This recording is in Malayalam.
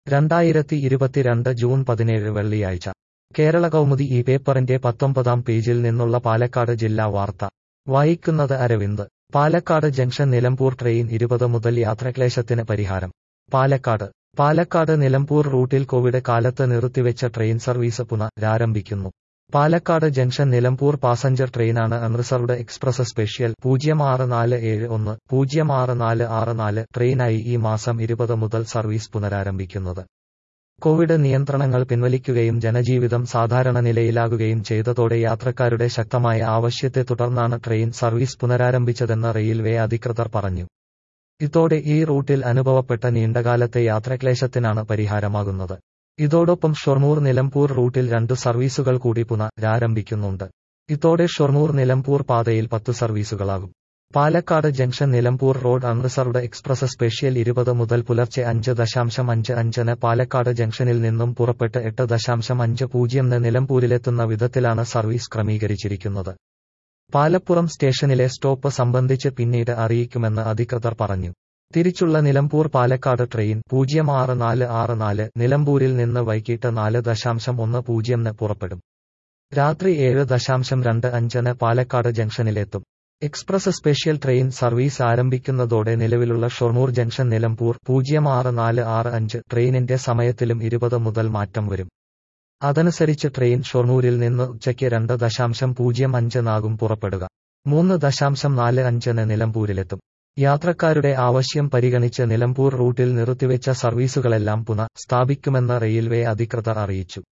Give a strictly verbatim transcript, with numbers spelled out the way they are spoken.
രണ്ടായിരത്തി ഇരുപത്തിരണ്ട് ജൂൺ പതിനേഴ് വെള്ളിയാഴ്ച കേരള കൗമുദി ഈ പേപ്പറിന്റെ പത്തൊമ്പതാം പേജിൽ നിന്നുള്ള പാലക്കാട് ജില്ലാ വാർത്ത വായിക്കുന്നത് അരവിന്ദ്. പാലക്കാട് ജംഗ്ഷൻ നിലമ്പൂർ ട്രെയിൻ ഇരുപത് മുതൽ യാത്രാക്ലേശത്തിന് പരിഹാരം. പാലക്കാട് പാലക്കാട് നിലമ്പൂർ റൂട്ടിൽ കോവിഡ് കാലത്ത് നിർത്തിവെച്ച ട്രെയിൻ സർവീസ് പുനരാരംഭിക്കുന്നു. പാലക്കാട് ജംഗ്ഷൻ നിലമ്പൂർ പാസഞ്ചർ ട്രെയിനാണ് അൺറിസർവ്ഡ് എക്സ്പ്രസ് സ്പെഷ്യൽ പൂജ്യം ആറ് നാല് ഏഴ് ഒന്ന് പൂജ്യം ആറ് നാല് ആറ് നാല് ട്രെയിനായി ഈ മാസം ഇരുപത് മുതൽ സർവീസ് പുനരാരംഭിക്കുന്നത്. കോവിഡ് നിയന്ത്രണങ്ങൾ പിൻവലിക്കുകയും ജനജീവിതം സാധാരണ നിലയിലാകുകയും ചെയ്തതോടെ യാത്രക്കാരുടെ ശക്തമായ ആവശ്യത്തെ തുടർന്നാണ് ട്രെയിൻ സർവീസ് പുനരാരംഭിച്ചതെന്ന് റെയിൽവേ അധികൃതർ പറഞ്ഞു. ഇതോടെ ഈ റൂട്ടിൽ അനുഭവപ്പെട്ട നീണ്ടകാലത്തെ യാത്രാക്ലേശത്തിനാണ് പരിഹാരമാകുന്നത്. ഇതോടൊപ്പം ഷൊർണൂർ നിലമ്പൂർ റൂട്ടിൽ രണ്ടു സർവീസുകൾ കൂടി പുനരാരംഭിക്കുന്നുണ്ട്. ഇതോടെ ഷൊർണൂർ നിലമ്പൂർ പാതയിൽ പത്ത് സർവീസുകളാകും. Palakkad junction Nilambur road unreserved express special ഇരുപത് മുതൽ പുലർച്ചെ അഞ്ച് ദശാംശം അഞ്ച് അഞ്ചിന് പാലക്കാട് ജംഗ്ഷനിൽ നിന്നും പുറപ്പെട്ട് എട്ട് ദശാംശം അഞ്ച് പൂജ്യംന് നിലമ്പൂരിലെത്തുന്ന വിധത്തിലാണ് സർവീസ് ക്രമീകരിച്ചിരിക്കുന്നത്. പാലപ്പുറം സ്റ്റേഷനിലെ സ്റ്റോപ്പ് സംബന്ധിച്ച് പിന്നീട് അറിയിക്കുമെന്ന് അധികൃതർ പറഞ്ഞു. തിരിച്ചുള്ള നിലമ്പൂർ പാലക്കാട് ട്രെയിൻ പൂജ്യം ആറ് നാല് ആറ് നാല് നിലമ്പൂരിൽ നിന്ന് വൈകിട്ട് നാല് ദശാംശം ഒന്ന് പൂജ്യംന് പുറപ്പെടും. രാത്രി ഏഴ് ദശാംശം രണ്ട് അഞ്ചിന് പാലക്കാട് ജംഗ്ഷനിലെത്തും. എക്സ്പ്രസ് സ്പെഷ്യൽ ട്രെയിൻ സർവീസ് ആരംഭിക്കുന്നതോടെ നിലവിലുള്ള ഷൊർണൂർ ജംഗ്ഷൻ നിലമ്പൂർ പൂജ്യം ആറ് നാല് ആറ് അഞ്ച് ട്രെയിനിന്റെ സമയത്തിലും ഇരുപത് മുതൽ മാറ്റം വരും. അതനുസരിച്ച് ട്രെയിൻ ഷൊർണൂരിൽ നിന്ന് ഉച്ചയ്ക്ക് രണ്ട് ദശാംശം പൂജ്യം അഞ്ചിനാകും പുറപ്പെടുക. മൂന്ന് ദശാംശം നാല് അഞ്ചിന് നിലമ്പൂരിലെത്തും. യാത്രക്കാരുടെ ആവശ്യം പരിഗണിച്ച് നിലമ്പൂർ റൂട്ടിൽ നിർത്തിവെച്ച സർവീസുകളെല്ലാം പുനഃ സ്ഥാപിക്കുമെന്ന് റെയിൽവേ അധികൃതർ അറിയിച്ചു.